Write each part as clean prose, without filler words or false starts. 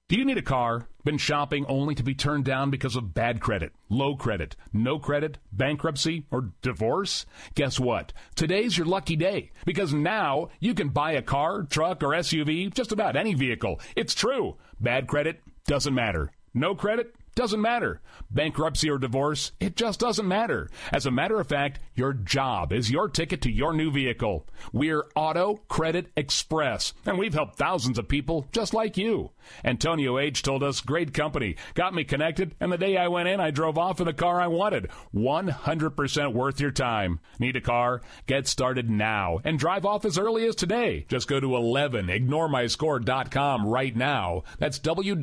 Do you need a car? Been shopping only to be turned down because of bad credit, low credit, no credit, bankruptcy, or divorce? Guess what? Today's your lucky day, because now you can buy a car, truck, or SUV, just about any vehicle. It's true. Bad credit doesn't matter. No credit doesn't matter. Bankruptcy or divorce, it just doesn't matter. As a matter of fact, your job is your ticket to your new vehicle. We're Auto Credit Express, and we've helped thousands of people just like you. Antonio H. told us, great company, got me connected, and the day I went in, I drove off in the car I wanted. 100% worth your time. Need a car? Get started now and drive off as early as today. Just go to 11ignoremyscore.com right now. That's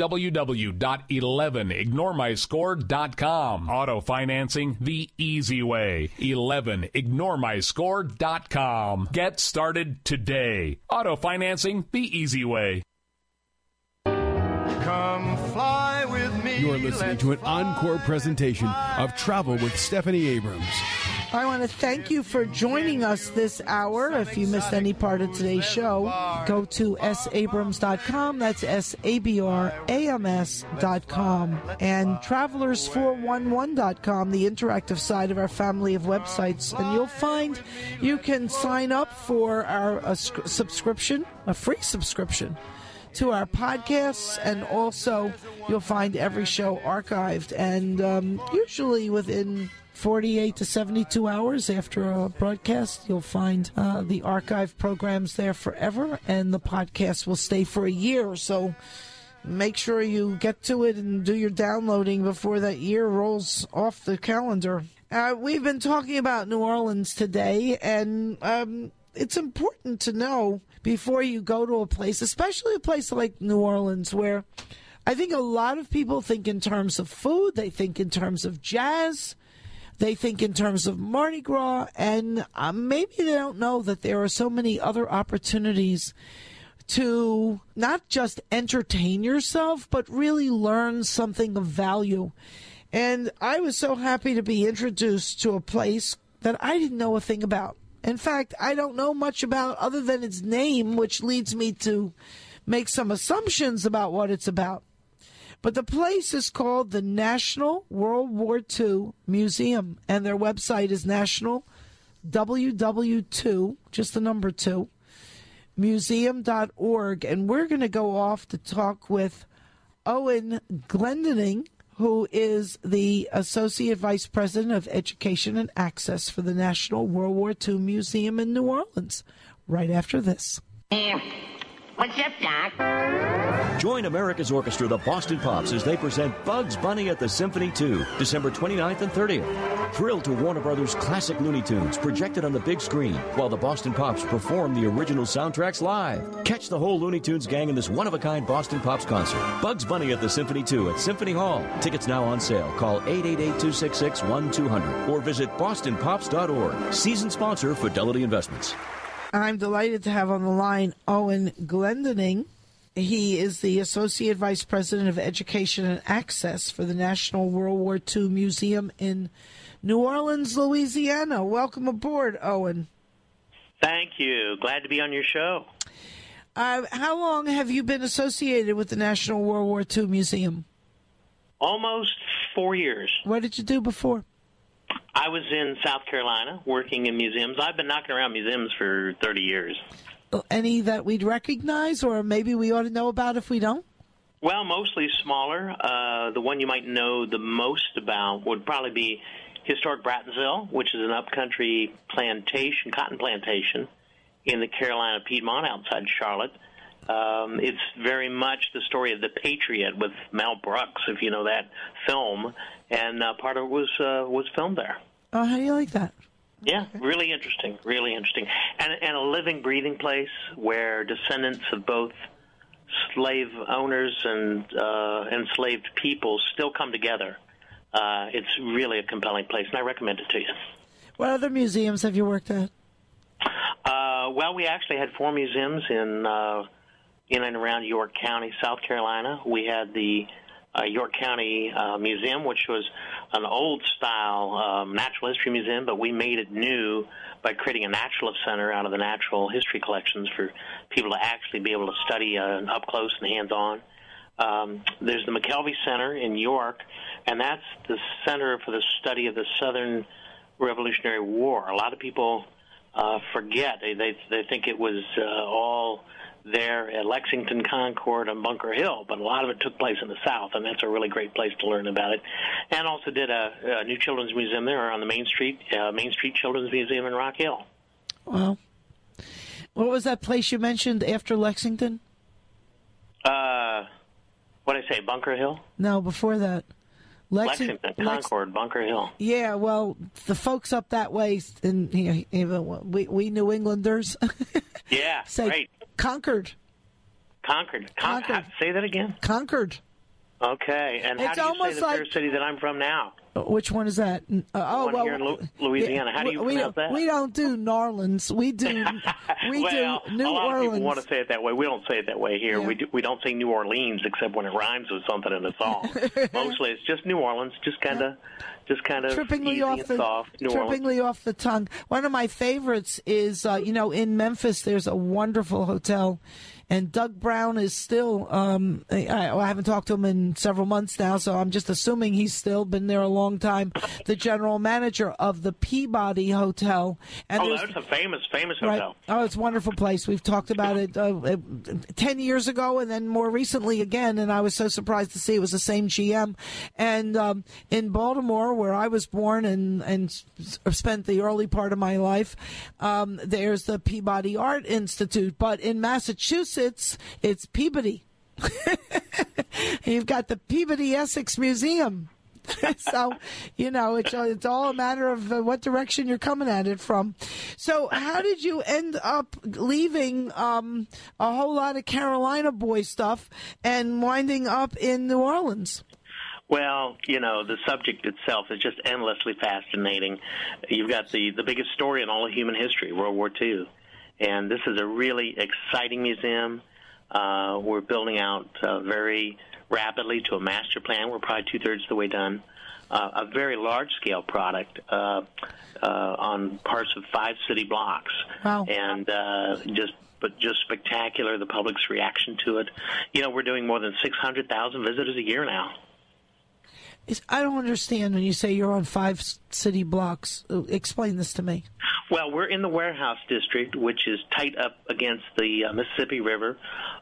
www.11ignoremyscore.com. Auto financing the easy way. 11ignoremyscore.com. Get started today. Auto financing the easy way. Come fly with me. You're listening to an encore presentation of Travel with Stephanie Abrams. I want to thank you for joining us this hour. If you missed any part of today's show, go to sabrams.com. That's sabrams.com. And travelers411.com, the interactive side of our family of websites. And you'll find you can sign up for our subscription, a free subscription to our podcasts, and also you'll find every show archived, and usually within 48 to 72 hours after a broadcast, you'll find the archive programs there forever, and the podcast will stay for a year. So make sure you get to it and do your downloading before that year rolls off the calendar. We've been talking about New Orleans today, and it's important to know before you go to a place, especially a place like New Orleans, where I think a lot of people think in terms of food, they think in terms of jazz, they think in terms of Mardi Gras, and maybe they don't know that there are so many other opportunities to not just entertain yourself, but really learn something of value. And I was so happy to be introduced to a place that I didn't know a thing about. In fact, I don't know much about other than its name, which leads me to make some assumptions about what it's about. But the place is called the National World War II Museum, and their website is national, WW2, just the number 2, museum.org. And we're going to go off to talk with Owen Glendening, who is the Associate Vice President of Education and Access for the National World War II Museum in New Orleans, right after this. What's up, Doc? Join America's Orchestra, the Boston Pops, as they present Bugs Bunny at the Symphony 2, December 29th and 30th. Thrill to Warner Brothers' classic Looney Tunes projected on the big screen while the Boston Pops perform the original soundtracks live. Catch the whole Looney Tunes gang in this one-of-a-kind Boston Pops concert. Bugs Bunny at the Symphony 2 at Symphony Hall. Tickets now on sale. Call 888-266-1200 or visit bostonpops.org. Season sponsor, Fidelity Investments. I'm delighted to have on the line Owen Glendening. He is the Associate Vice President of Education and Access for the National World War II Museum in New Orleans, Louisiana. Welcome aboard, Owen. Thank you. Glad to be on your show. How long have you been associated with the National World War II Museum? Almost 4 years. What did you do before? I was in South Carolina working in museums. I've been knocking around museums for 30 years. Any that we'd recognize or maybe we ought to know about if we don't? Well, mostly smaller. The one you might know the most about would probably be Historic Brattonsville, which is an upcountry plantation, cotton plantation in the Carolina Piedmont outside Charlotte. It's very much the story of The Patriot with Mel Brooks, if you know that film, and part of it was filmed there. Oh, how do you like that? Yeah, really interesting, and a living, breathing place where descendants of both slave owners and enslaved people still come together. It's really a compelling place, and I recommend it to you. What other museums have you worked at? Well, we actually had 4 museums in and around York County, South Carolina. We had the York County Museum, which was an old-style natural history museum, but we made it new by creating a naturalist center out of the natural history collections for people to actually be able to study up close and hands-on. There's the McKelvey Center in York, and that's the Center for the Study of the Southern Revolutionary War. A lot of people forget. They think it was all there at Lexington, Concord, and Bunker Hill, but a lot of it took place in the South, and that's a really great place to learn about it. And also did a new children's museum there on the Main Street Children's Museum in Rock Hill. Wow. What was that place you mentioned after Lexington? What did I say, Bunker Hill? No, before that. Lexington, Concord, Bunker Hill. Yeah, well, the folks up that way, and we New Englanders, yeah, say right. Concord. Say that again. Concord. Okay, and it's how do you say the fair city that I'm from now? Which one is that? Here in Louisiana. How do you pronounce that? We don't do Narlands. We do do New Orleans. A lot of people want to say it that way. We don't say it that way here. Yeah. We don't say New Orleans except when it rhymes with something in a song. Mostly it's just New Orleans, just kind of trippingly easy and soft. Trippingly off the tongue. One of my favorites is in Memphis. There's a wonderful hotel. And Doug Brown is still, I haven't talked to him in several months now, so I'm just assuming he's still been there a long time, the general manager of the Peabody Hotel. And that's a famous hotel. Right. Oh, it's a wonderful place. We've talked about it 10 years ago and then more recently again, and I was so surprised to see it was the same GM. And in Baltimore, where I was born and spent the early part of my life, there's the Peabody Art Institute. But in Massachusetts, it's Peabody. You've got the Peabody Essex Museum. So, it's all a matter of what direction you're coming at it from. So how did you end up leaving a whole lot of Carolina boy stuff and winding up in New Orleans? Well, the subject itself is just endlessly fascinating. You've got the biggest story in all of human history, World War II. And this is a really exciting museum. We're building out very rapidly to a master plan. We're probably two-thirds of the way done. A very large-scale product on parts of 5 city blocks. Wow. And just spectacular, the public's reaction to it. We're doing more than 600,000 visitors a year now. I don't understand when you say you're on 5 city blocks. Explain this to me. Well, we're in the Warehouse District, which is tight up against the Mississippi River.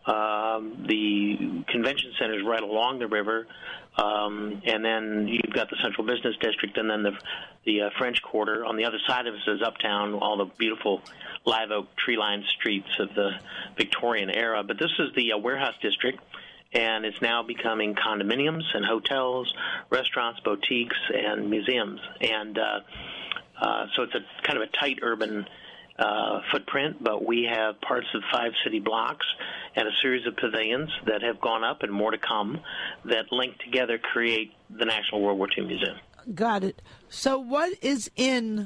The convention center is right along the river. And then you've got the Central Business District, and then the French Quarter. On the other side of us is Uptown, all the beautiful live oak tree-lined streets of the Victorian era. But this is the Warehouse District. And it's now becoming condominiums and hotels, restaurants, boutiques, and museums. And so it's a kind of a tight urban footprint, but we have parts of 5 city blocks and a series of pavilions that have gone up and more to come that link together create the National World War II Museum. Got it. So what is in...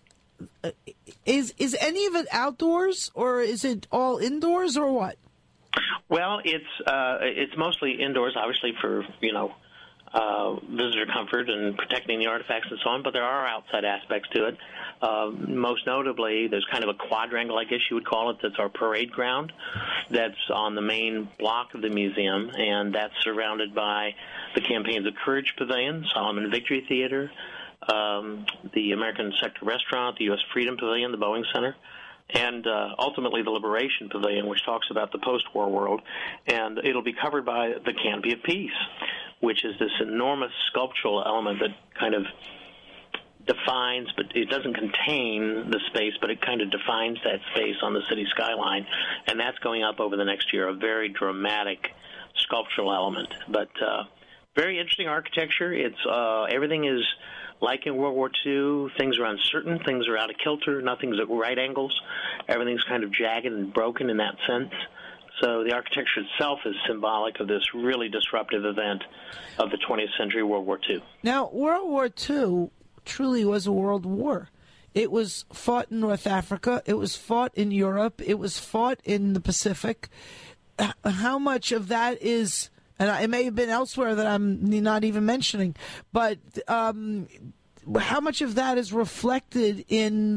Is any of it outdoors, or is it all indoors, or what? Well, it's mostly indoors, obviously for visitor comfort and protecting the artifacts and so on. But there are outside aspects to it. Most notably, there's kind of a quadrangle, I guess you would call it. That's our parade ground. That's on the main block of the museum, and that's surrounded by the Campaigns of Courage Pavilion, Solomon Victory Theater, the American Sector Restaurant, the U.S. Freedom Pavilion, the Boeing Center. And ultimately the Liberation Pavilion, which talks about the post-war world. And it'll be covered by the Canopy of Peace, which is this enormous sculptural element that kind of defines, but it doesn't contain the space, but it kind of defines that space on the city skyline. And that's going up over the next year, a very dramatic sculptural element. But very interesting architecture. It's everything is like in World War II. Things are uncertain. Things are out of kilter. Nothing's at right angles. Everything's kind of jagged and broken in that sense. So the architecture itself is symbolic of this really disruptive event of the 20th century, World War II. Now, World War II truly was a world war. It was fought in North Africa. It was fought in Europe. It was fought in the Pacific. How much of that is... And it may have been elsewhere that I'm not even mentioning, but how much of that is reflected in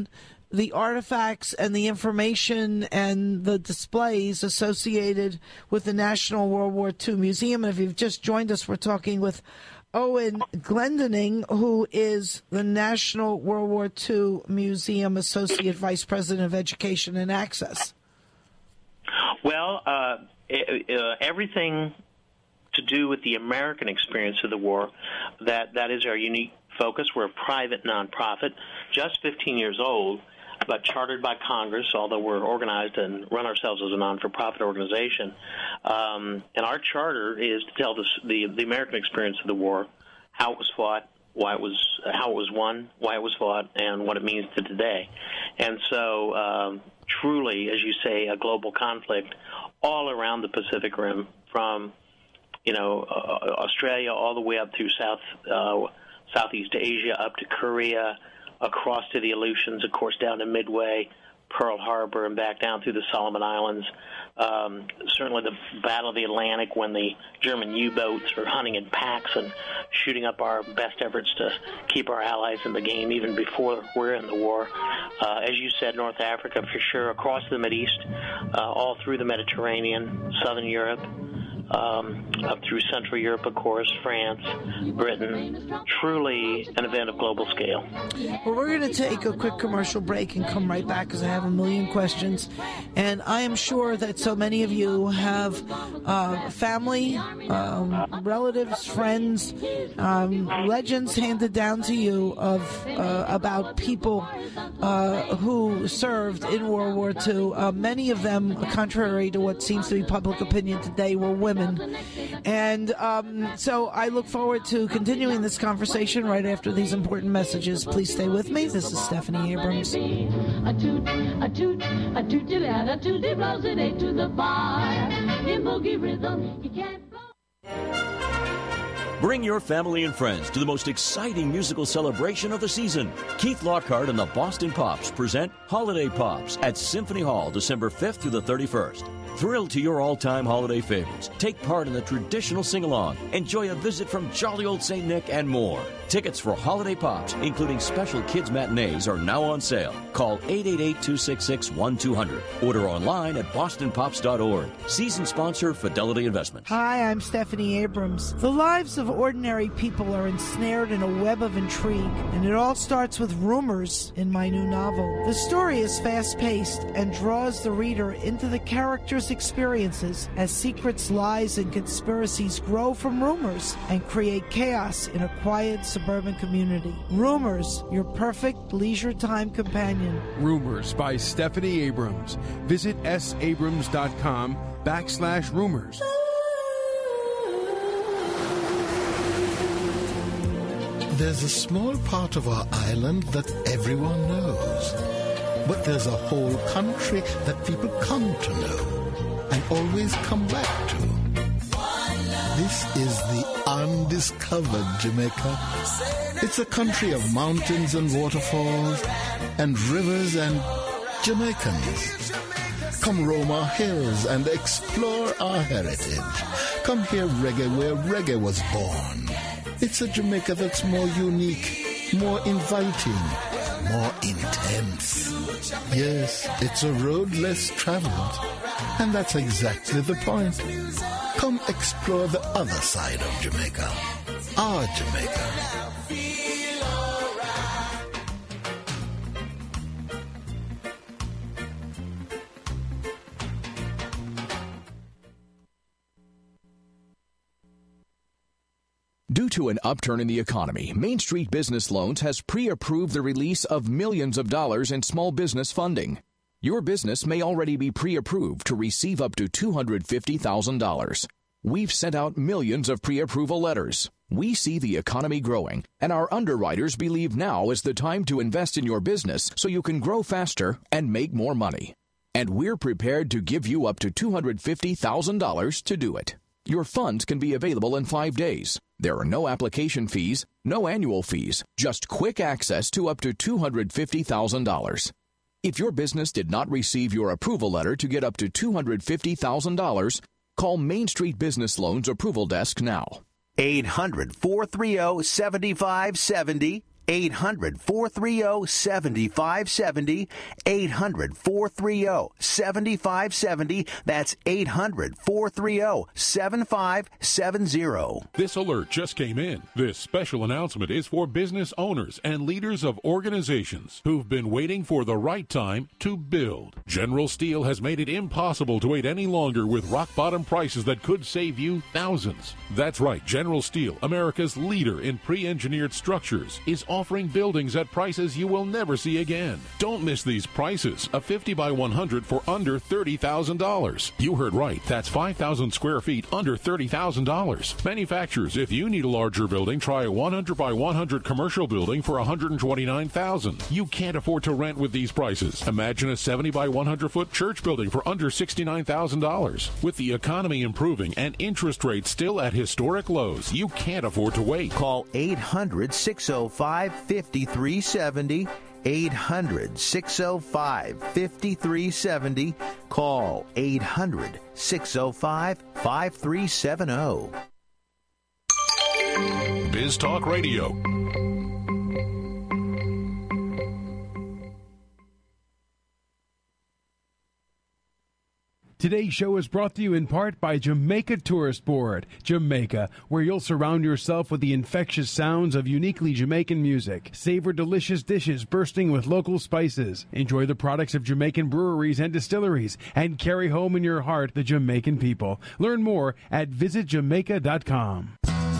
the artifacts and the information and the displays associated with the National World War II Museum. And if you've just joined us, we're talking with Owen Glendening, who is the National World War II Museum Associate Vice President of Education and Access. Well, everything to do with the American experience of the war, that is our unique focus. We're a private nonprofit, just 15 years old, but chartered by Congress, although we're organized and run ourselves as a non-for-profit organization. And our charter is to tell the American experience of the war, how it was fought, how it was won, why it was fought, and what it means to today. And so, truly, as you say, a global conflict all around the Pacific Rim, from Australia all the way up through Southeast Asia, up to Korea, across to the Aleutians, of course, down to Midway, Pearl Harbor, and back down through the Solomon Islands. Certainly the Battle of the Atlantic, when the German U-boats are hunting in packs and shooting up our best efforts to keep our allies in the game even before we're in the war. As you said, North Africa for sure, across the Mideast, all through the Mediterranean, Southern Europe, up through Central Europe, of course, France, Britain. Truly an event of global scale. Well, we're going to take a quick commercial break and come right back because I have a million questions. And I am sure that so many of you have family, relatives, friends, legends handed down to you of about people who served in World War II. Many of them, contrary to what seems to be public opinion today, were women. And so I look forward to continuing this conversation right after these important messages. Please stay with me. This is Stephanie Abrams. Bring your family and friends to the most exciting musical celebration of the season. Keith Lockhart and the Boston Pops present Holiday Pops at Symphony Hall, December 5th through the 31st. Thrill to your all-time holiday favorites. Take part in the traditional sing-along. Enjoy a visit from jolly old St. Nick and more. Tickets for Holiday Pops, including special kids matinees, are now on sale. Call 888-266-1200. Order online at bostonpops.org. Season sponsor, Fidelity Investments. Hi, I'm Stephanie Abrams. The lives of ordinary people are ensnared in a web of intrigue, and it all starts with rumors in my new novel. The story is fast-paced and draws the reader into the characters' experiences as secrets, lies, and conspiracies grow from rumors and create chaos in a quiet suburban community. Rumors, your perfect leisure time companion. Rumors by Stephanie Abrams. Visit sabrams.com/rumors. There's a small part of our island that everyone knows. But there's a whole country that people come to know and always come back to. This is the undiscovered Jamaica. It's a country of mountains and waterfalls and rivers and Jamaicans. Come roam our hills and explore our heritage. Come hear reggae where reggae was born. It's a Jamaica that's more unique, more inviting, more intense. Yes, it's a road less traveled, and that's exactly the point. Come explore the other side of Jamaica, our Jamaica. Due to an upturn in the economy, Main Street Business Loans has pre-approved the release of millions of dollars in small business funding. Your business may already be pre-approved to receive up to $250,000. We've sent out millions of pre-approval letters. We see the economy growing, and our underwriters believe now is the time to invest in your business so you can grow faster and make more money. And we're prepared to give you up to $250,000 to do it. Your funds can be available in 5 days. There are no application fees, no annual fees, just quick access to up to $250,000. If your business did not receive your approval letter to get up to $250,000, call Main Street Business Loans Approval Desk now. 800-430-7570. 800-430-7570. 800-430-7570. That's 800-430-7570. This alert just came in. This special announcement is for business owners and leaders of organizations who've been waiting for the right time to build. General Steel has made it impossible to wait any longer with rock-bottom prices that could save you thousands. That's right. General Steel, America's leader in pre-engineered structures, is offering buildings at prices you will never see again. Don't miss these prices. A 50 by 100 for under $30,000. You heard right. That's 5,000 square feet under $30,000. Manufacturers, if you need a larger building, try a 100 by 100 commercial building for $129,000. You can't afford to rent with these prices. Imagine a 70 by 100 foot church building for under $69,000. With the economy improving and interest rates still at historic lows, you can't afford to wait. Call 800-605-5370. 800-605-5370. Call 800-605-5370. Biz Talk Radio. Today's show is brought to you in part by Jamaica Tourist Board. Jamaica, where you'll surround yourself with the infectious sounds of uniquely Jamaican music. Savor delicious dishes bursting with local spices. Enjoy the products of Jamaican breweries and distilleries. And carry home in your heart the Jamaican people. Learn more at visitjamaica.com.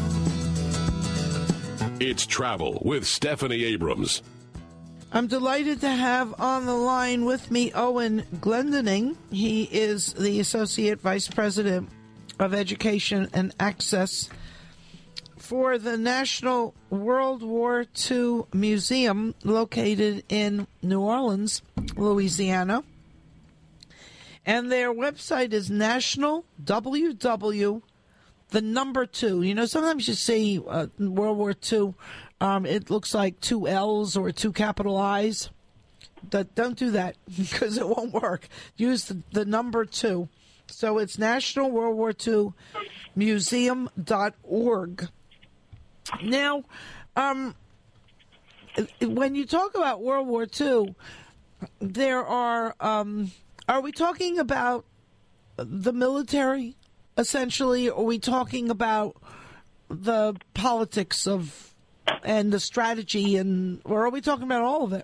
It's Travel with Stephanie Abrams. I'm delighted to have on the line with me Owen Glendening. He is the Associate Vice President of Education and Access for the National World War II Museum located in New Orleans, Louisiana. And their website is National WW, the number 2. You know, sometimes you see World War II. It looks like 2 L's or 2 capital I's. Don't do that because it won't work. Use the number 2. So it's National World War II Museum.org. Now, when you talk about World War II, there are we talking about the military, essentially? Or are we talking about the politics of and the strategy, or are we talking about all of it?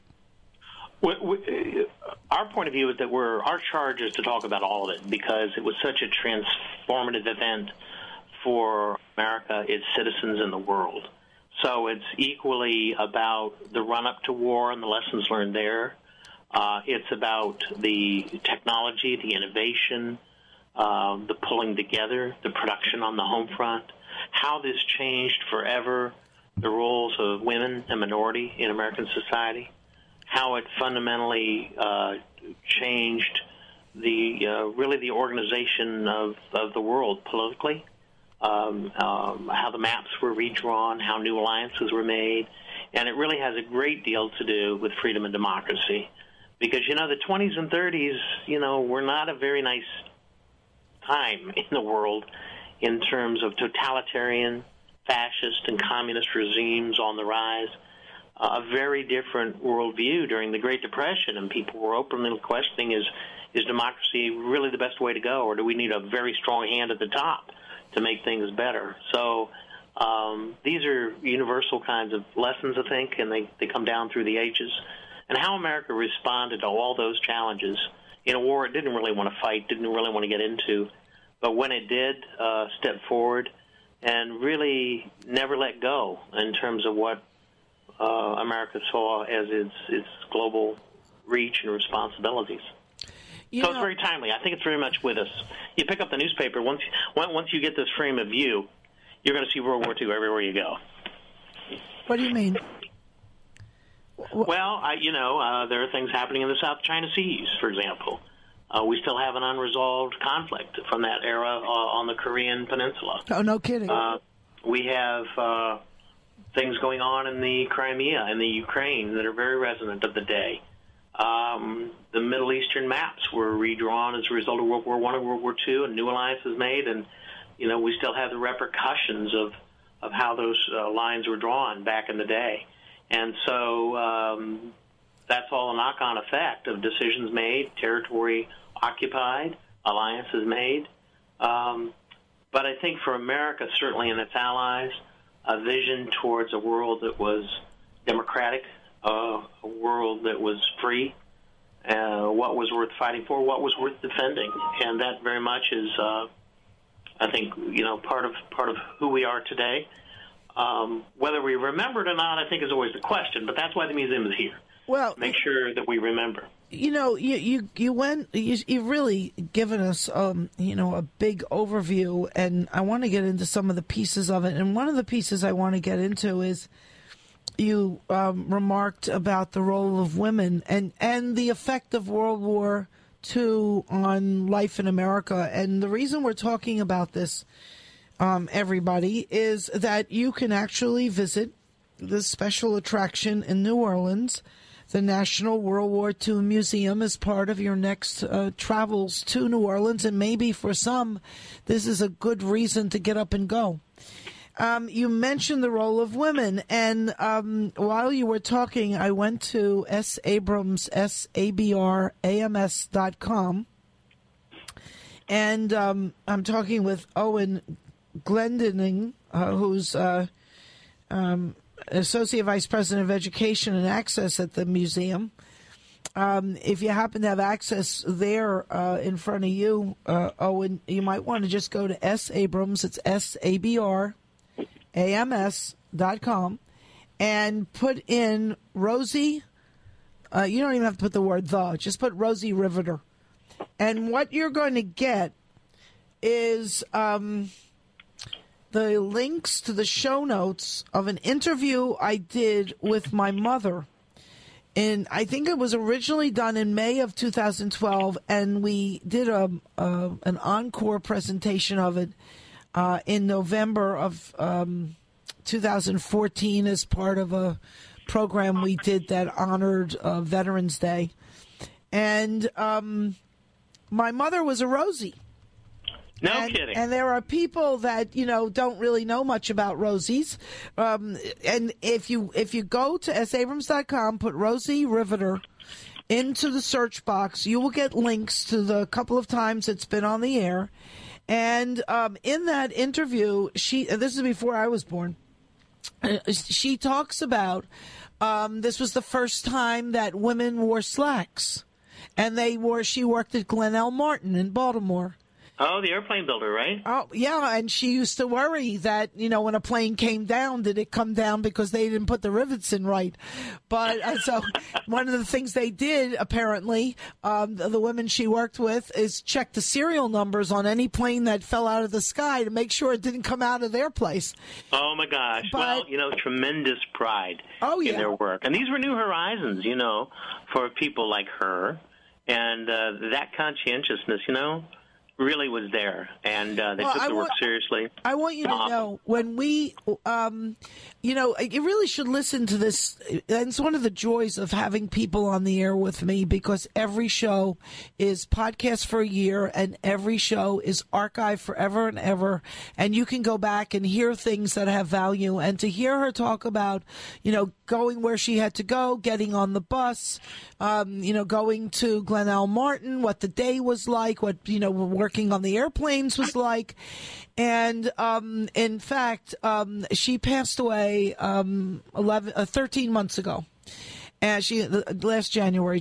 Our point of view is that our charge is to talk about all of it because it was such a transformative event for America, its citizens, and the world. So it's equally about the run-up to war and the lessons learned there. It's about the technology, the innovation, the pulling together, the production on the home front, how this changed forever the roles of women and minority in American society, how it fundamentally changed really the organization of the world politically, how the maps were redrawn, how new alliances were made, and it really has a great deal to do with freedom and democracy. Because, the 20s and 30s, were not a very nice time in the world in terms of totalitarian, fascist and communist regimes on the rise, a very different worldview during the Great Depression, and people were openly questioning, is democracy really the best way to go, or do we need a very strong hand at the top to make things better? So these are universal kinds of lessons, I think, and they come down through the ages. And how America responded to all those challenges in a war it didn't really want to fight, didn't really want to get into, but when it did, step forward and really never let go in terms of what America saw as its global reach and responsibilities. So it's very timely. I think it's very much with us. You pick up the newspaper, once you get this frame of view, you're going to see World War II everywhere you go. What do you mean? Well, there are things happening in the South China Seas, for example. We still have an unresolved conflict from that era on the Korean Peninsula. Oh, no kidding. We have things going on in the Crimea and the Ukraine that are very resonant of the day. The Middle Eastern maps were redrawn as a result of World War I and World War II, and new alliances made, and we still have the repercussions of how those lines were drawn back in the day. And so that's all a knock-on effect of decisions made, territory occupied, alliances made. But I think for America, certainly and its allies, a vision towards a world that was democratic, a world that was free, what was worth fighting for, what was worth defending. And that very much is, I think, part of who we are today. Whether we remember it or not, I think, is always the question. But that's why the museum is here. Well, make sure that we remember. You've really given us, a big overview, and I want to get into some of the pieces of it. And one of the pieces I want to get into is you remarked about the role of women and the effect of World War II on life in America. And the reason we're talking about this, everybody, is that you can actually visit this special attraction in New Orleans, the National World War II Museum, as part of your next travels to New Orleans. And maybe for some, this is a good reason to get up and go. You mentioned the role of women, and while you were talking, I went to Abrams, SABRAMS.com, and I'm talking with Owen Glendening, who's Associate Vice President of Education and Access at the museum. If you happen to have access there in front of you, Owen, you might want to just go to Abrams, it's SABRAMS.com, and put in Rosie. You don't even have to put the word "the," just put Rosie Riveter. And what you're going to get is the links to the show notes of an interview I did with my mother. And I think it was originally done in May of 2012, and we did an encore presentation of it in November of 2014 as part of a program we did that honored Veterans Day. And my mother was a Rosie. No kidding. And there are people that, don't really know much about Rosies. And if you go to sabrams.com, put Rosie Riveter into the search box, you will get links to the couple of times it's been on the air. And in that interview, this is before I was born, she talks about this was the first time that women wore slacks. And she worked at Glenn Martin in Baltimore. Oh, the airplane builder, right? Oh, yeah, and she used to worry that, when a plane came down, did it come down because they didn't put the rivets in right? But so one of the things they did, apparently, the women she worked with, is check the serial numbers on any plane that fell out of the sky to make sure it didn't come out of their place. Oh, my gosh. Well, tremendous pride in their work. And these were new horizons, for people like her. And that conscientiousness, really was there, and they took the work seriously. I want you to know, when we, you really should listen to this. And it's one of the joys of having people on the air with me, because every show is podcast for a year, and every show is archived forever and ever, and you can go back and hear things that have value. And to hear her talk about, going where she had to go, getting on the bus, going to Glenn Martin, what the day was like, what, working on the airplanes was like. And in fact, she passed away 13 months ago. And last January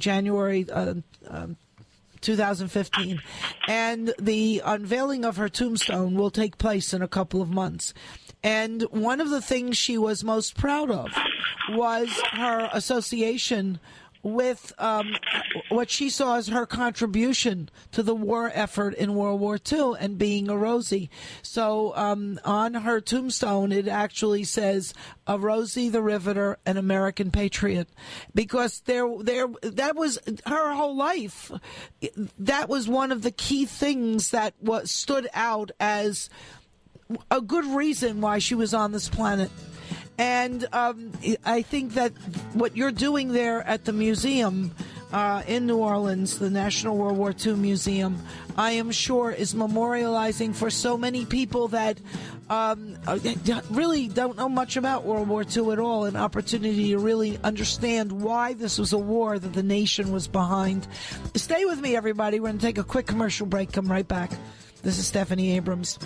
2015. And the unveiling of her tombstone will take place in a couple of months. And one of the things she was most proud of was her association with what she saw as her contribution to the war effort in World War II and being a Rosie. So on her tombstone, it actually says, "A Rosie the Riveter, an American patriot," because that was her whole life. That was one of the key things that stood out as a good reason why she was on this planet. And I think that what you're doing there at the museum in New Orleans, the National World War II Museum, I am sure is memorializing for so many people that really don't know much about World War II at all, an opportunity to really understand why this was a war that the nation was behind. Stay with me, everybody. We're going to take a quick commercial break. Come right back. This is Stephanie Abrams.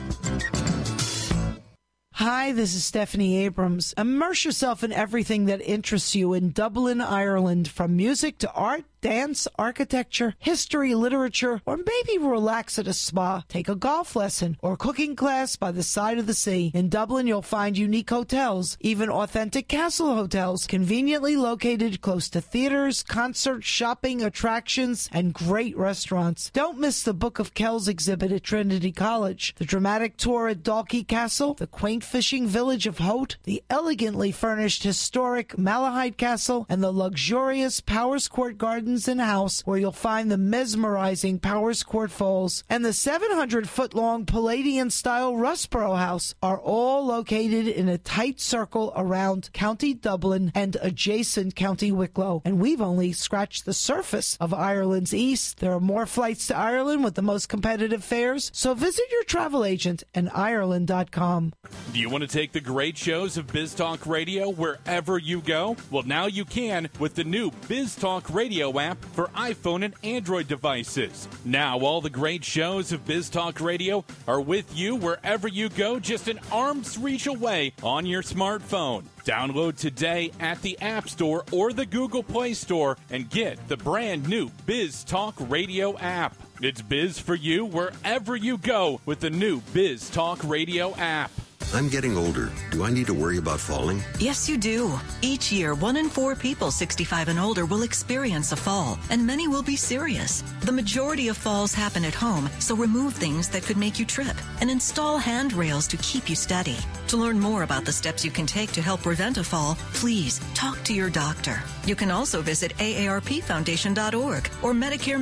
Hi, this is Stephanie Abrams. Immerse yourself in everything that interests you in Dublin, Ireland, from music to art, dance, architecture, history, literature, or maybe relax at a spa, take a golf lesson, or cooking class by the side of the sea. In Dublin, you'll find unique hotels, even authentic castle hotels, conveniently located close to theaters, concerts, shopping, attractions, and great restaurants. Don't miss the Book of Kells exhibit at Trinity College, the dramatic tour at Dalkey Castle, the quaint fishing village of Hote, the elegantly furnished historic Malahide Castle, and the luxurious Powers Court Gardens and House, where you'll find the mesmerizing Powers Court Falls, and the 700-foot-long Palladian-style Rusborough House are all located in a tight circle around County Dublin and adjacent County Wicklow. And we've only scratched the surface of Ireland's east. There are more flights to Ireland with the most competitive fares, so visit your travel agent and Ireland.com. Do you want to take the great shows of Biz Talk Radio wherever you go? Well, now you can with the new Biz Talk Radio app for iPhone and Android devices. Now all the great shows of Biz Talk Radio are with you wherever you go, just an arm's reach away on your smartphone. Download today at the App Store or the Google Play Store and get the brand new Biz Talk Radio app. It's Biz for you wherever you go with the new Biz Talk Radio app. I'm getting older. Do I need to worry about falling? Yes, you do. Each year, 1 in 4 people 65 and older will experience a fall, and many will be serious. The majority of falls happen at home, so remove things that could make you trip and install handrails to keep you steady. To learn more about the steps you can take to help prevent a fall, please talk to your doctor. You can also visit aarpfoundation.org or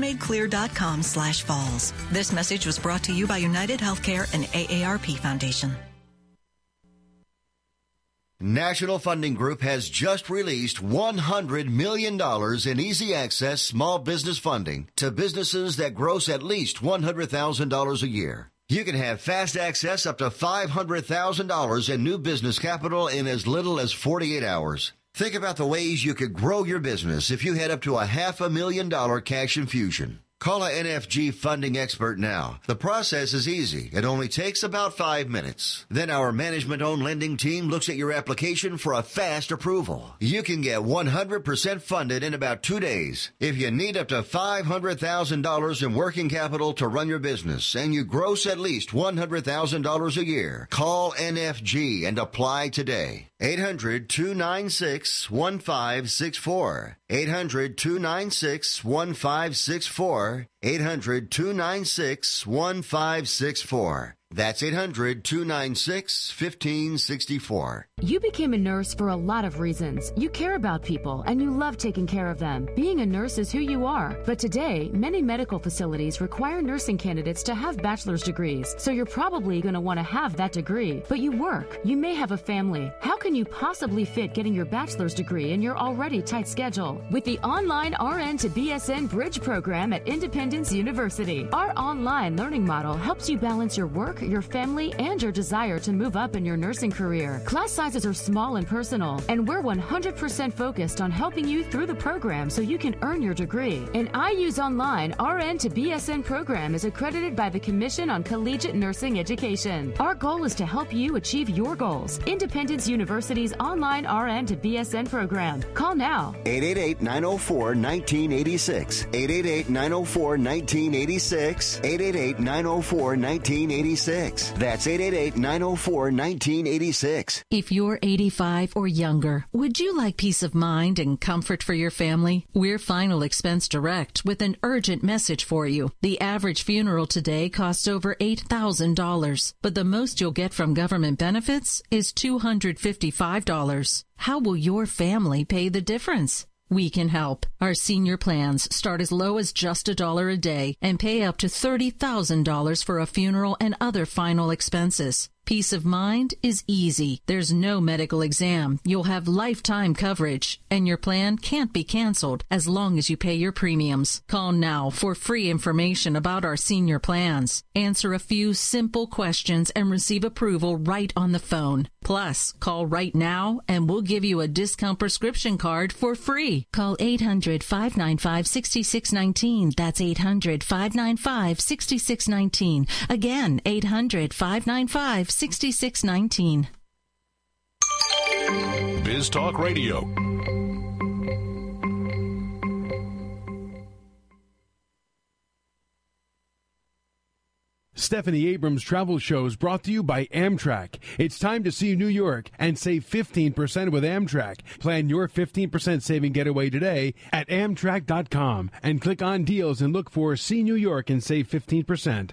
MedicareMadeClear.com/falls. This message was brought to you by United Healthcare and AARP Foundation. National Funding Group has just released $100 million in easy access small business funding to businesses that gross at least $100,000 a year. You can have fast access up to $500,000 in new business capital in as little as 48 hours. Think about the ways you could grow your business if you had up to a $500,000 cash infusion. Call a NFG funding expert now. The process is easy. It only takes about 5 minutes. Then our management-owned lending team looks at your application for a fast approval. You can get 100% funded in about 2 days. If you need up to $500,000 in working capital to run your business and you gross at least $100,000 a year, call NFG and apply today. 800-296-1564. 800-296-1564. 800-296-1564. That's 800-296-1564. You became a nurse for a lot of reasons. You care about people and you love taking care of them. Being a nurse is who you are. But today, many medical facilities require nursing candidates to have bachelor's degrees. So you're probably going to want to have that degree. But you work. You may have a family. How can you possibly fit getting your bachelor's degree in your already tight schedule? With the online RN to BSN Bridge program at Independence University, our online learning model helps you balance your work, your family, and your desire to move up in your nursing career. Class sizes are small and personal, and we're 100% focused on helping you through the program so you can earn your degree. An IU's online RN to BSN program is accredited by the Commission on Collegiate Nursing Education. Our goal is to help you achieve your goals. Independence University's online RN to BSN program. Call now. 888-904-1986. 888-904-1986. 888-904-1986. That's 888-904-1986. If you're 85 or younger, would you like peace of mind and comfort for your family? We're Final Expense Direct with an urgent message for you. The average funeral today costs over $8,000, but the most you'll get from government benefits is $255. How will your family pay the difference? We can help. Our senior plans start as low as just $1 a day and pay up to $30,000 for a funeral and other final expenses. Peace of mind is easy. There's no medical exam. You'll have lifetime coverage, and your plan can't be canceled as long as you pay your premiums. Call now for free information about our senior plans. Answer a few simple questions and receive approval right on the phone. Plus, call right now and we'll give you a discount prescription card for free. Call 800-595-6619. That's 800-595-6619. Again, 800-595-6619. Biz Talk Radio. Stephanie Abrams Travel Shows brought to you by Amtrak. It's time to see New York and save 15% with Amtrak. Plan your 15% saving getaway today at Amtrak.com and click on deals and look for See New York and save 15%.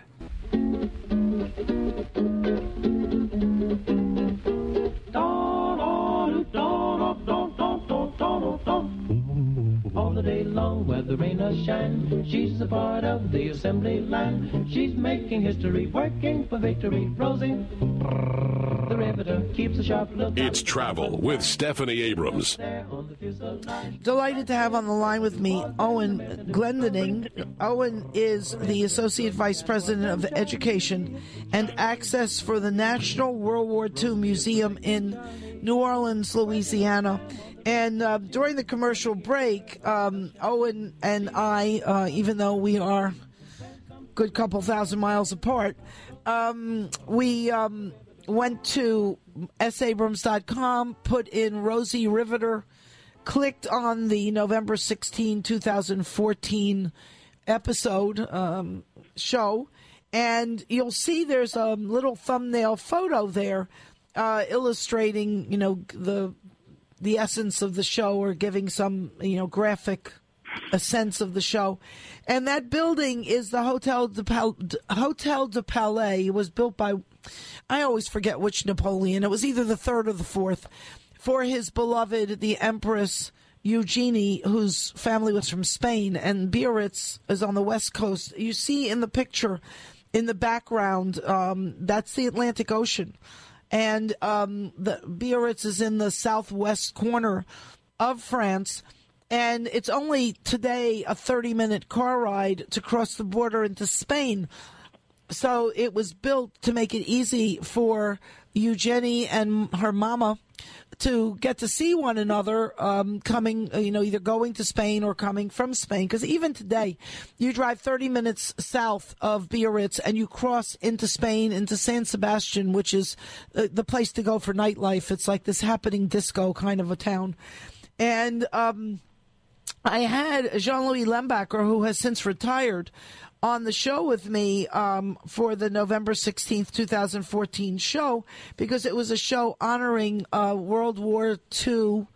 All the day long, whether rain or shine, she's a part of the assembly line. She's making history, working for victory. Rosie, the riveter, keeps a sharp look. It's Travel with Stephanie Abrams. Delighted to have on the line with me Owen Glendening. Owen is the Associate Vice President of Education and Access for the National World War II Museum in New Orleans, Louisiana. And during the commercial break, Owen and I, even though we are a good couple thousand miles apart, we went to sabrams.com, put in Rosie Riveter, clicked on the November 16, 2014 episode show, and you'll see there's a little thumbnail photo there illustrating, the essence of the show, or giving some, graphic a sense of the show. And that building is the Hotel de Palais. It was built by, I always forget which Napoleon. It was either the third or the fourth, for his beloved, the Empress Eugenie, whose family was from Spain. And Biarritz is on the West Coast. You see in the picture in the background, that's the Atlantic Ocean. And the Biarritz is in the southwest corner of France, and it's only today a 30-minute car ride to cross the border into Spain. So it was built to make it easy for Eugenie and her mama to get to see one another, coming, either going to Spain or coming from Spain. Because even today, you drive 30 minutes south of Biarritz and you cross into Spain, into San Sebastian, which is the place to go for nightlife. It's like this happening disco kind of a town. And I had Jean-Louis Lembacher, who has since retired, on the show with me for the November 16th, 2014 show, because it was a show honoring World War II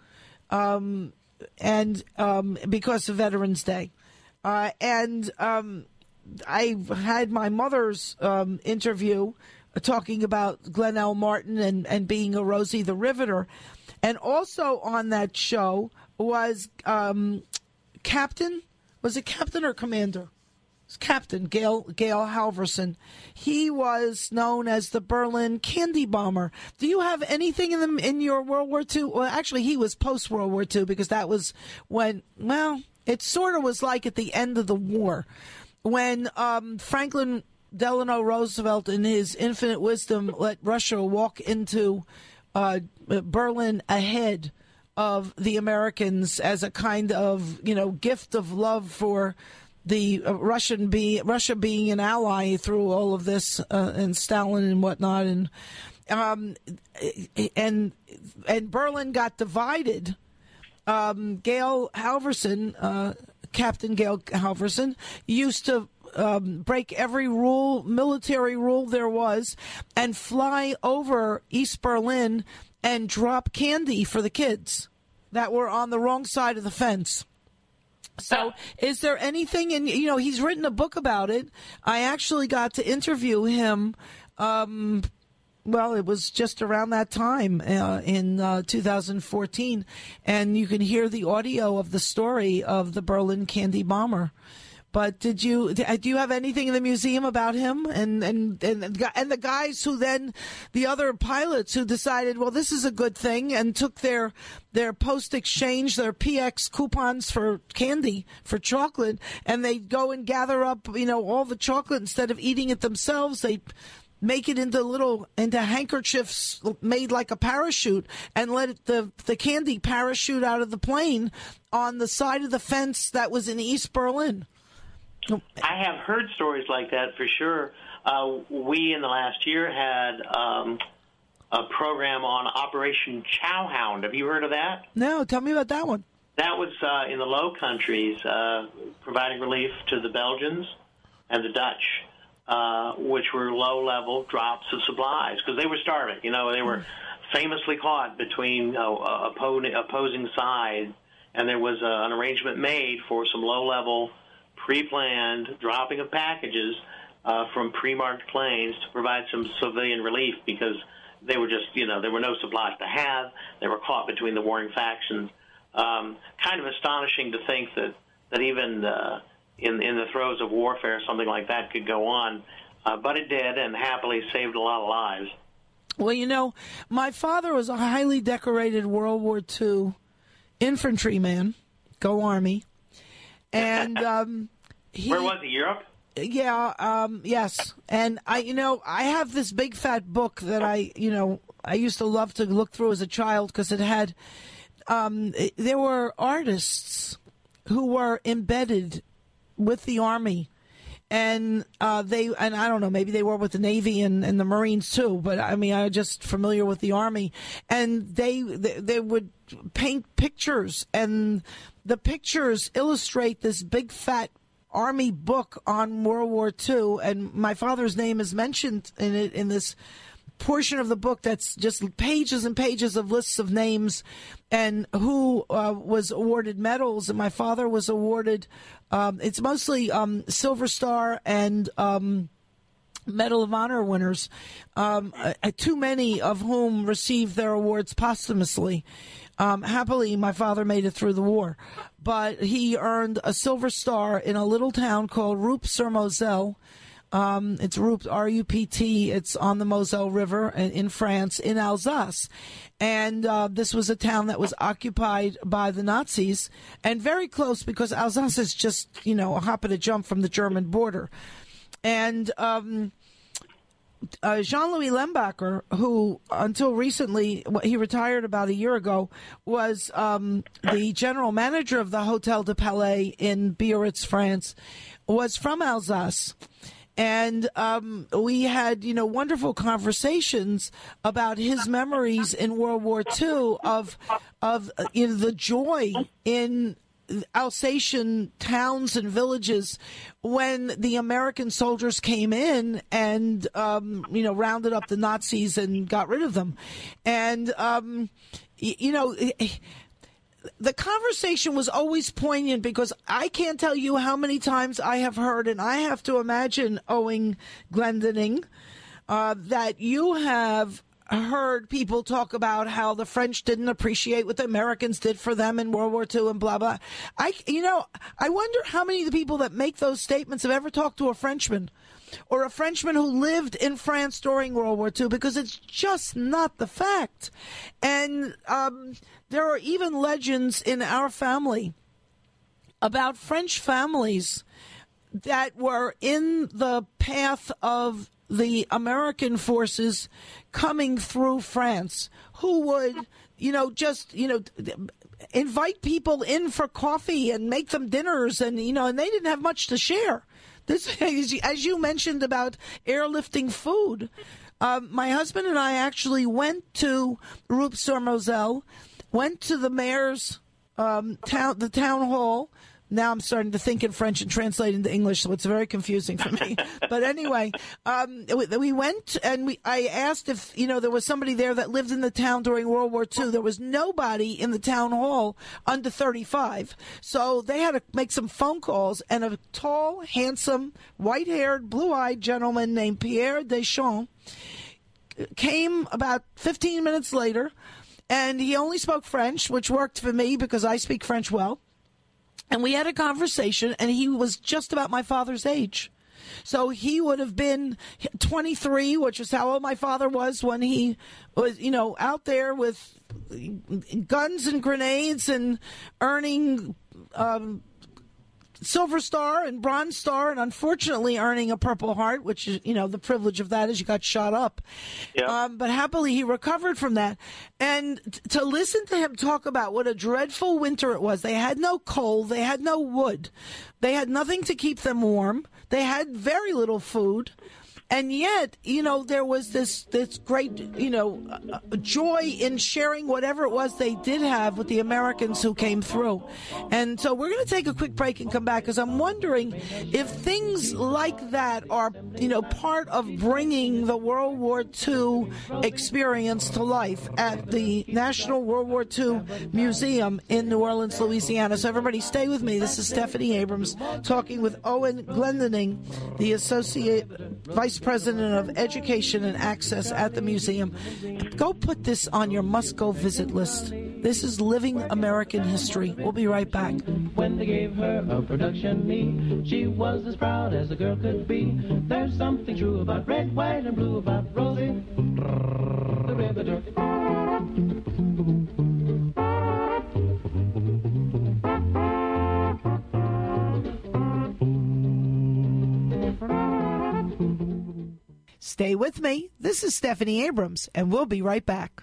and because of Veterans Day. And I had my mother's interview talking about Glenn L. Martin and being a Rosie the Riveter. And also on that show was Captain. Was it Captain or Commander? Captain Gail Halvorson. He was known as the Berlin Candy Bomber. Do you have anything in your World War II? Well, actually, he was post-World War II, because that was when, it sort of was like at the end of the war, when Franklin Delano Roosevelt, in his infinite wisdom, let Russia walk into Berlin ahead of the Americans as a kind of, gift of love for the Russia being an ally through all of this, and Stalin and whatnot, and Berlin got divided. Gail Halvorson, Captain Gail Halvorson, used to break every military rule there was, and fly over East Berlin and drop candy for the kids that were on the wrong side of the fence. So is there anything, and he's written a book about it. I actually got to interview him, it was just around that time in 2014, and you can hear the audio of the story of the Berlin Candy Bomber. But do you have anything in the museum about him and the guys who then, the other pilots who decided, well, this is a good thing, and took their post exchange, their PX coupons for candy, for chocolate, and they go and gather up, all the chocolate instead of eating it themselves. They make it into handkerchiefs made like a parachute and let the candy parachute out of the plane on the side of the fence that was in East Berlin. I have heard stories like that for sure. We, in the last year, had a program on Operation Chowhound. Have you heard of that? No, tell me about that one. That was in the Low Countries, providing relief to the Belgians and the Dutch, which were low-level drops of supplies, because they were starving. They were famously caught between opposing sides, and there was an arrangement made for some low-level, pre-planned dropping of packages from pre-marked planes to provide some civilian relief, because they were just, there were no supplies to have. They were caught between the warring factions. Kind of astonishing to think that even in the throes of warfare, something like that could go on. But it did, and happily saved a lot of lives. Well, my father was a highly decorated World War II infantryman. Go Army. And where was he? Europe? Yeah, yes. And I have this big fat book that I used to love to look through as a child, because it had there were artists who were embedded with the Army, and I don't know, maybe they were with the Navy and the Marines too, but I'm just familiar with the Army, and they would paint pictures, and the pictures illustrate this big fat Army book on World War II, and my father's name is mentioned in it, in this portion of the book that's just pages and pages of lists of names and who was awarded medals. And my father was awarded, it's mostly Silver Star and Medal of Honor winners, too many of whom received their awards posthumously. Happily, my father made it through the war, but he earned a Silver Star in a little town called Rupt-sur-Moselle. It's Rupt, R-U-P-T. It's on the Moselle River in France, in Alsace. And this was a town that was occupied by the Nazis, and very close, because Alsace is just, a hop and a jump from the German border. And Jean-Louis Lembacher, who until recently, he retired about a year ago, was the general manager of the Hotel de Palais in Biarritz, France, was from Alsace. And we had, wonderful conversations about his memories in World War II of the joy in Alsatian towns and villages when the American soldiers came in and, rounded up the Nazis and got rid of them. And, the conversation was always poignant, because I can't tell you how many times I have heard, and I have to imagine, Owen Glendening, that you have heard people talk about how the French didn't appreciate what the Americans did for them in World War II and blah, blah. I wonder how many of the people that make those statements have ever talked to a Frenchman, or a Frenchman who lived in France during World War II, because it's just not the fact. And there are even legends in our family about French families that were in the path of the American forces coming through France, who would, invite people in for coffee and make them dinners, and, and they didn't have much to share. This, as you mentioned about airlifting food, my husband and I actually went to Rupt-sur-Moselle, went to the mayor's the town hall. Now I'm starting to think in French and translate into English, so it's very confusing for me. But anyway, we went, and I asked if, there was somebody there that lived in the town during World War II. There was nobody in the town hall under 35. So they had to make some phone calls, and a tall, handsome, white-haired, blue-eyed gentleman named Pierre Deschamps came about 15 minutes later, and he only spoke French, which worked for me because I speak French well. And we had a conversation, and he was just about my father's age. So he would have been 23, which is how old my father was when he was, out there with guns and grenades and earning Silver Star and Bronze Star, and unfortunately earning a Purple Heart, which is, the privilege of that is you got shot up. Yeah. But happily he recovered from that. And to listen to him talk about what a dreadful winter it was. They had no coal. They had no wood. They had nothing to keep them warm. They had very little food. And yet, there was this great, joy in sharing whatever it was they did have with the Americans who came through. And so we're going to take a quick break and come back, because I'm wondering if things like that are, part of bringing the World War II experience to life at the National World War II Museum in New Orleans, Louisiana. So everybody stay with me. This is Stephanie Abrams talking with Owen Glendening, the Associate Vice President of Education and Access at the museum. Go put this on your must-go visit list. This is Living American History. We'll be right back. When they gave her a production knee, she was as proud as a girl could be. There's something true about red, white, and blue, about Rosie the Riveter. Stay with me. This is Stephanie Abrams, and we'll be right back.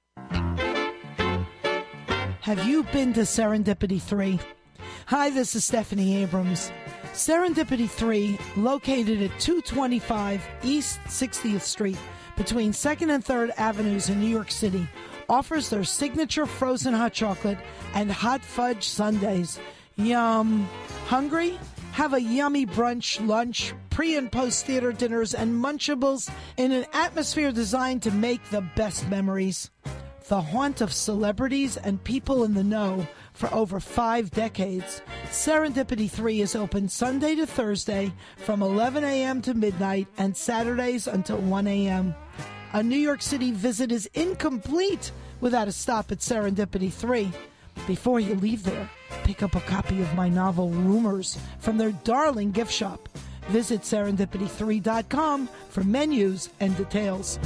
Have you been to Serendipity 3? Hi, this is Stephanie Abrams. Serendipity 3, located at 225 East 60th Street, between 2nd and 3rd Avenues in New York City, offers their signature frozen hot chocolate and hot fudge sundaes. Yum. Hungry? Have a yummy brunch, lunch, pre- and post-theater dinners, and Munchables in an atmosphere designed to make the best memories. The haunt of celebrities and people in the know for over 5 decades, Serendipity 3 is open Sunday to Thursday from 11 a.m. to midnight and Saturdays until 1 a.m. A New York City visit is incomplete without a stop at Serendipity 3. Before you leave there, pick up a copy of my novel Rumors from their darling gift shop. Visit serendipity3.com for menus and details.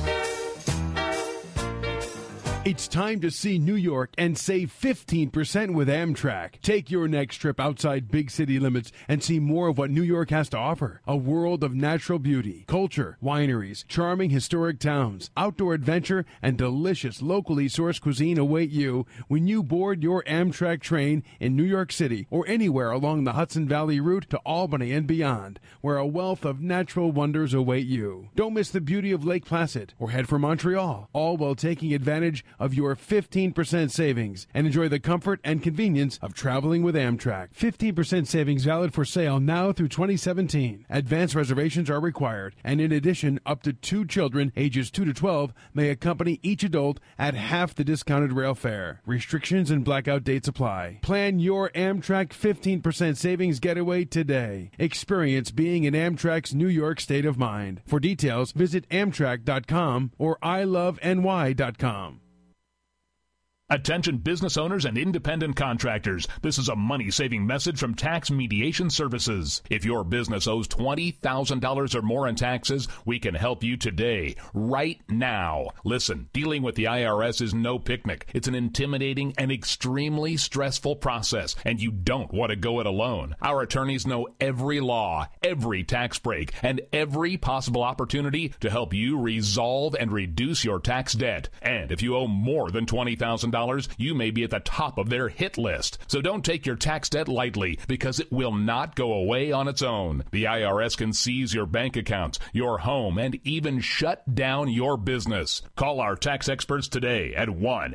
It's time to see New York and save 15% with Amtrak. Take your next trip outside big city limits and see more of what New York has to offer. A world of natural beauty, culture, wineries, charming historic towns, outdoor adventure, and delicious locally sourced cuisine await you when you board your Amtrak train in New York City or anywhere along the Hudson Valley route to Albany and beyond, where a wealth of natural wonders await you. Don't miss the beauty of Lake Placid or head for Montreal, all while taking advantage of your 15% savings and enjoy the comfort and convenience of traveling with Amtrak. 15% savings valid for sale now through 2017. Advance reservations are required, and in addition, up to 2 children ages 2 to 12 may accompany each adult at half the discounted rail fare. Restrictions and blackout dates apply. Plan your Amtrak 15% savings getaway today. Experience being in Amtrak's New York state of mind. For details, visit Amtrak.com or iloveny.com. Attention business owners and independent contractors. This is a money-saving message from Tax Mediation Services. If your business owes $20,000 or more in taxes, we can help you today, right now. Listen, dealing with the IRS is no picnic. It's an intimidating and extremely stressful process, and you don't want to go it alone. Our attorneys know every law, every tax break, and every possible opportunity to help you resolve and reduce your tax debt. And if you owe more than $20,000, you may be at the top of their hit list. So don't take your tax debt lightly, because it will not go away on its own. The IRS can seize your bank accounts, your home, and even shut down your business. Call our tax experts today at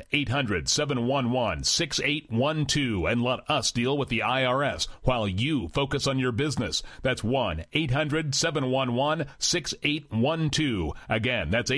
1-800-711-6812 and let us deal with the IRS while you focus on your business. That's 1-800-711-6812. Again, that's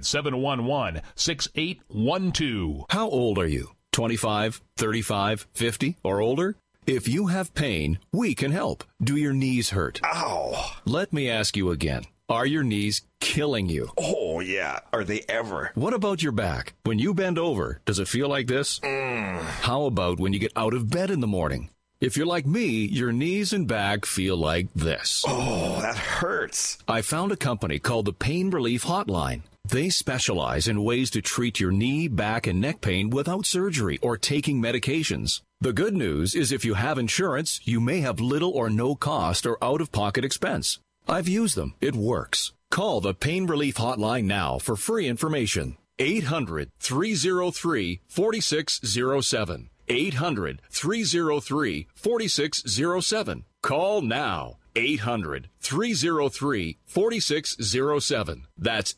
800-711-6812. How old are you? 25, 35, 50, or older? If you have pain, we can help. Do your knees hurt? Ow! Let me ask you again. Are your knees killing you? Oh, yeah. Are they ever? What about your back? When you bend over, does it feel like this? How about when you get out of bed in the morning? If you're like me, your knees and back feel like this. Oh, that hurts. I found a company called the Pain Relief Hotline. They specialize in ways to treat your knee, back, and neck pain without surgery or taking medications. The good news is if you have insurance, you may have little or no cost or out-of-pocket expense. I've used them. It works. Call the Pain Relief Hotline now for free information. 800-303-4607. 800-303-4607. Call now. 800-303-4607. That's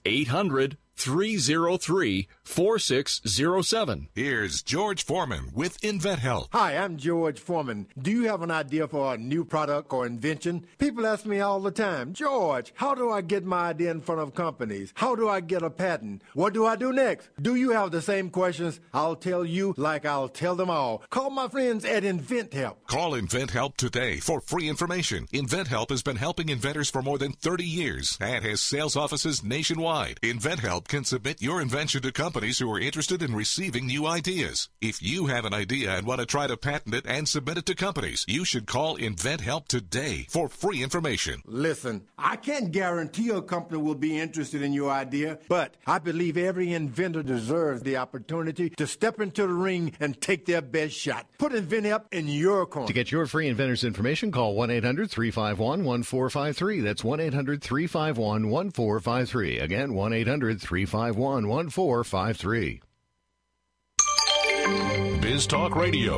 800-303-4607. Here's George Foreman with InventHelp. Hi, I'm George Foreman. Do you have an idea for a new product or invention? People ask me all the time, George, how do I get my idea in front of companies? How do I get a patent? What do I do next? Do you have the same questions? I'll tell you like I'll tell them all. Call my friends at InventHelp. Call InventHelp today for free information. InventHelp has been helping inventors for more than 30 years and has sales offices nationwide. InventHelp can submit your invention to companies who are interested in receiving new ideas. If you have an idea and want to try to patent it and submit it to companies, you should call InventHelp today for free information. Listen, I can't guarantee a company will be interested in your idea, but I believe every inventor deserves the opportunity to step into the ring and take their best shot. Put InventHelp in your corner. To get your free inventor's information, call 1-800-351-1453. That's 1-800-351-1453. Again, 1-800-351-1453. Biz Talk Radio.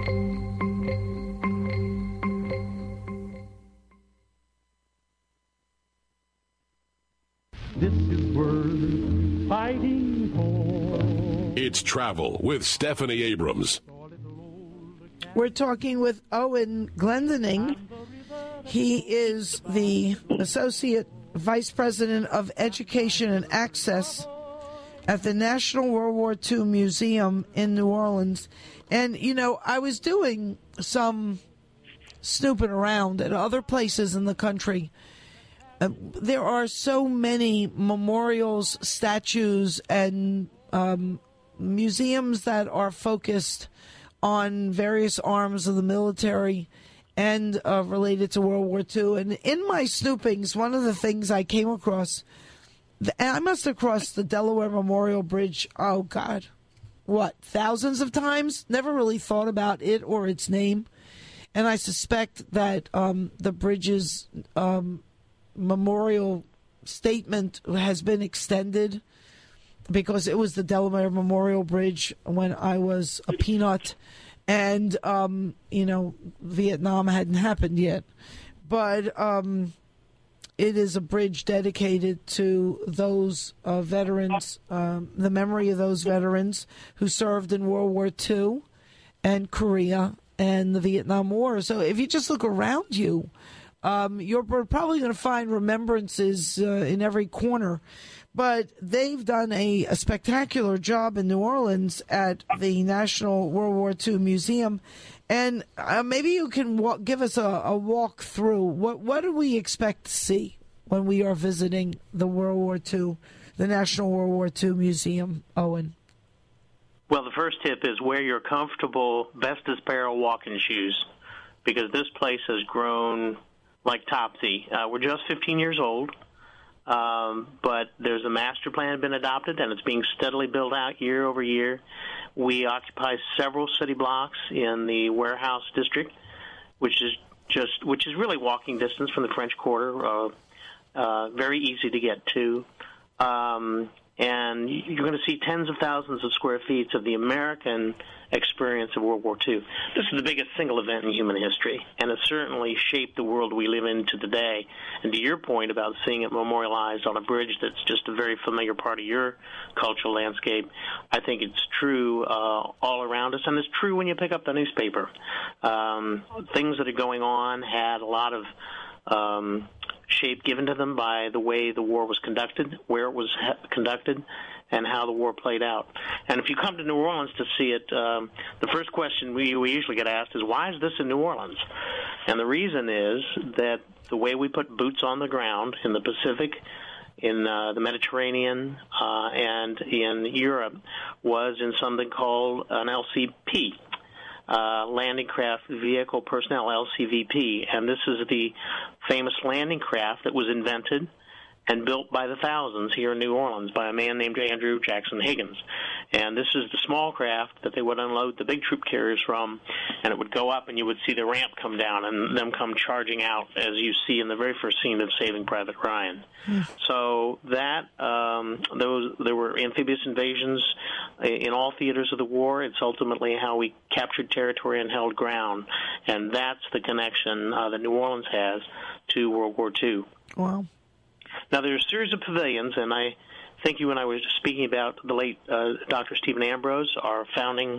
This is worth fighting for. It's Travel with Stephanie Abrams. We're talking with Owen Glendening. He is the Associate Vice President of Education and Access at the National World War II Museum in New Orleans. And, you know, I was doing some snooping around at other places in the country. There are so many memorials, statues, and museums that are focused on various arms of the military and related to World War II. And in my snoopings, one of the things I came across, I must have crossed the Delaware Memorial Bridge, oh, God, what, thousands of times? Never really thought about it or its name. And I suspect that the bridge's memorial statement has been extended because it was the Delaware Memorial Bridge when I was a peanut. And, you know, Vietnam hadn't happened yet. But it is a bridge dedicated to those veterans, the memory of those veterans who served in World War II and Korea and the Vietnam War. So if you just look around you, you're probably going to find remembrances in every corner. But they've done a spectacular job in New Orleans at the National World War II Museum. And maybe you can give us a walk through. What do we expect to see when we are visiting the National World War II Museum, Owen? Well, the first tip is wear your comfortable Vestas Apparel walking shoes, because this place has grown like Topsy. We're just 15 years old. But there's a master plan been adopted, and it's being steadily built out year over year. We occupy several city blocks in the Warehouse District, which is really walking distance from the French Quarter. Very easy to get to. And you're going to see tens of thousands of square feet of the American experience of World War II. This is the biggest single event in human history, and it certainly shaped the world we live in today. And to your point about seeing it memorialized on a bridge that's just a very familiar part of your cultural landscape, I think it's true all around us, and it's true when you pick up the newspaper. Things that are going on had a lot of shape given to them by the way the war was conducted, where it was conducted, and how the war played out. And if you come to New Orleans to see it, the first question we usually get asked is, why is this in New Orleans? And the reason is that the way we put boots on the ground in the Pacific, in the Mediterranean, and in Europe was in something called an LCP. Landing Craft Vehicle Personnel, LCVP, and this is the famous landing craft that was invented and built by the thousands here in New Orleans by a man named Andrew Jackson Higgins. And this is the small craft that they would unload the big troop carriers from, and it would go up and you would see the ramp come down and them come charging out, as you see in the very first scene of Saving Private Ryan. So that, there were amphibious invasions in all theaters of the war. It's ultimately how we captured territory and held ground, and that's the connection that New Orleans has to World War II. Wow. Now, there's a series of pavilions, and I think you and I were speaking about the late Dr. Stephen Ambrose, our founding,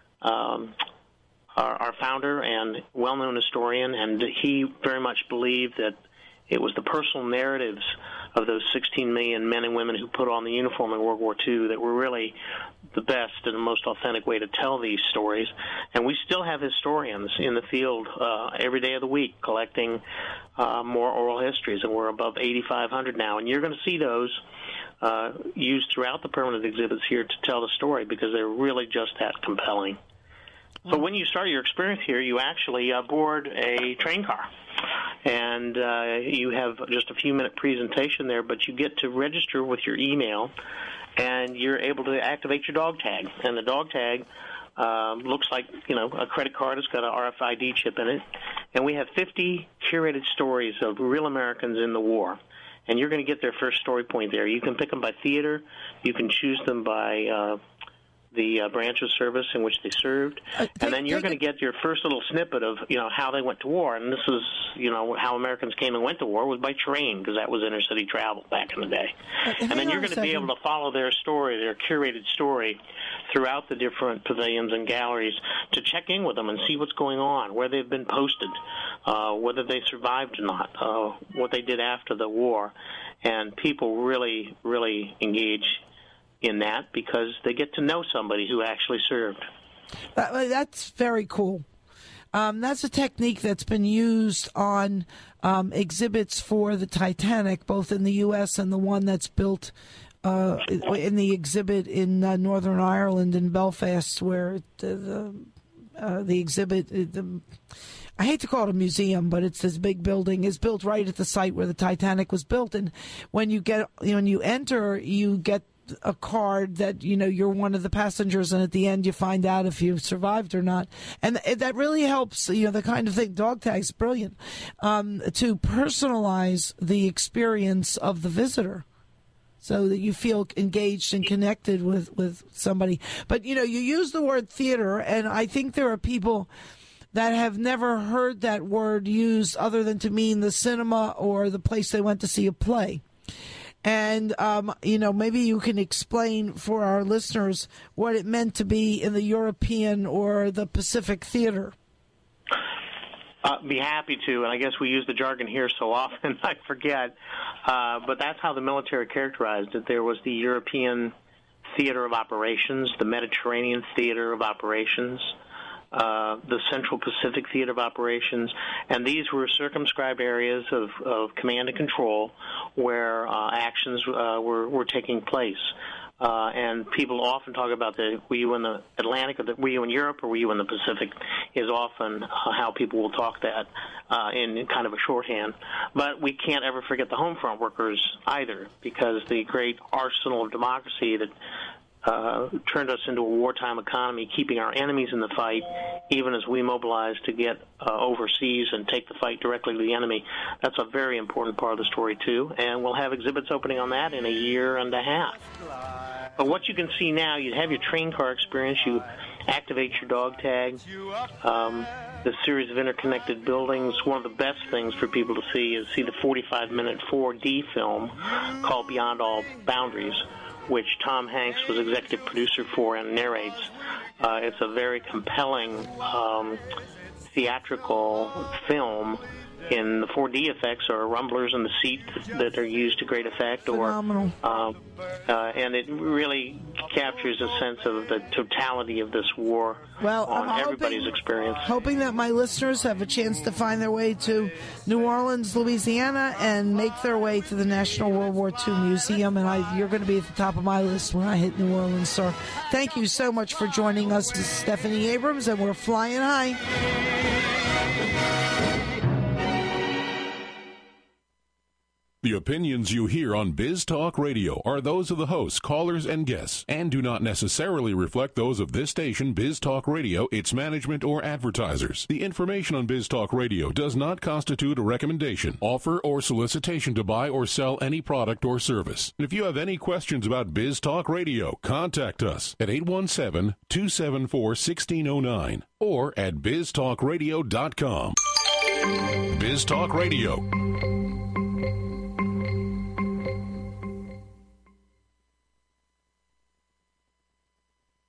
our founder and well-known historian, and he very much believed that it was the personal narratives of those 16 million men and women who put on the uniform in World War II that were really the best and the most authentic way to tell these stories. And we still have historians in the field every day of the week collecting more oral histories, and we're above 8,500 now. And you're going to see those used throughout the permanent exhibits here to tell the story because they're really just that compelling. So when you start your experience here, you actually board a train car. And you have just a few-minute presentation there, but you get to register with your email, and you're able to activate your dog tag. And the dog tag looks like, a credit card. It's got an RFID chip in it. And we have 50 curated stories of real Americans in the war. And you're going to get their first story point there. You can pick them by theater. You can choose them by the branch of service in which they served. And then you're going to get your first little snippet of, how they went to war. And this is, how Americans came and went to war was by train, because that was intercity travel back in the day. And then you're going to be able to follow their story, their curated story, throughout the different pavilions and galleries to check in with them and see what's going on, where they've been posted, whether they survived or not, what they did after the war. And people really, really engage in that because they get to know somebody who actually served. That's very cool. That's a technique that's been used on exhibits for the Titanic, both in the U.S. and the one that's built in the exhibit in Northern Ireland in Belfast, where the exhibit, I hate to call it a museum, but it's this big building, is built right at the site where the Titanic was built. And when you enter, you get a card that you're one of the passengers, and at the end you find out if you survived or not, and that really helps. The kind of thing, dog tags, brilliant, to personalize the experience of the visitor, so that you feel engaged and connected with somebody. But you use the word theater, and I think there are people that have never heard that word used other than to mean the cinema or the place they went to see a play. And, maybe you can explain for our listeners what it meant to be in the European or the Pacific theater. Be happy to, and I guess we use the jargon here so often I forget. But that's how the military characterized it. There was the European theater of operations, the Mediterranean theater of operations, the Central Pacific Theater of Operations, and these were circumscribed areas of command and control where actions were taking place. And people often talk about were you in the Atlantic, or were you in Europe, or were you in the Pacific, is often how people will talk that in kind of a shorthand. But we can't ever forget the home front workers either, because the great arsenal of democracy that turned us into a wartime economy, keeping our enemies in the fight, even as we mobilize to get overseas and take the fight directly to the enemy. That's a very important part of the story, too, and we'll have exhibits opening on that in a year and a half. But what you can see now, you have your train car experience, you activate your dog tag, the series of interconnected buildings. One of the best things for people to see is the 45-minute 4D film called Beyond All Boundaries, which Tom Hanks was executive producer for and narrates. It's a very compelling theatrical film in the 4D effects are rumblers in the seat that are used to great effect, phenomenal. And it really captures a sense of the totality of this war on everybody's experience. Hoping that my listeners have a chance to find their way to New Orleans, Louisiana, and make their way to the National World War II Museum. And you're going to be at the top of my list when I hit New Orleans, sir. Thank you so much for joining us. This is Stephanie Abrams, and we're flying high. The opinions you hear on Biz Talk Radio are those of the hosts, callers, and guests, and do not necessarily reflect those of this station, Biz Talk Radio, its management, or advertisers. The information on Biz Talk Radio does not constitute a recommendation, offer, or solicitation to buy or sell any product or service. And if you have any questions about Biz Talk Radio, contact us at 817-274-1609 or at biztalkradio.com. Biz Talk Radio.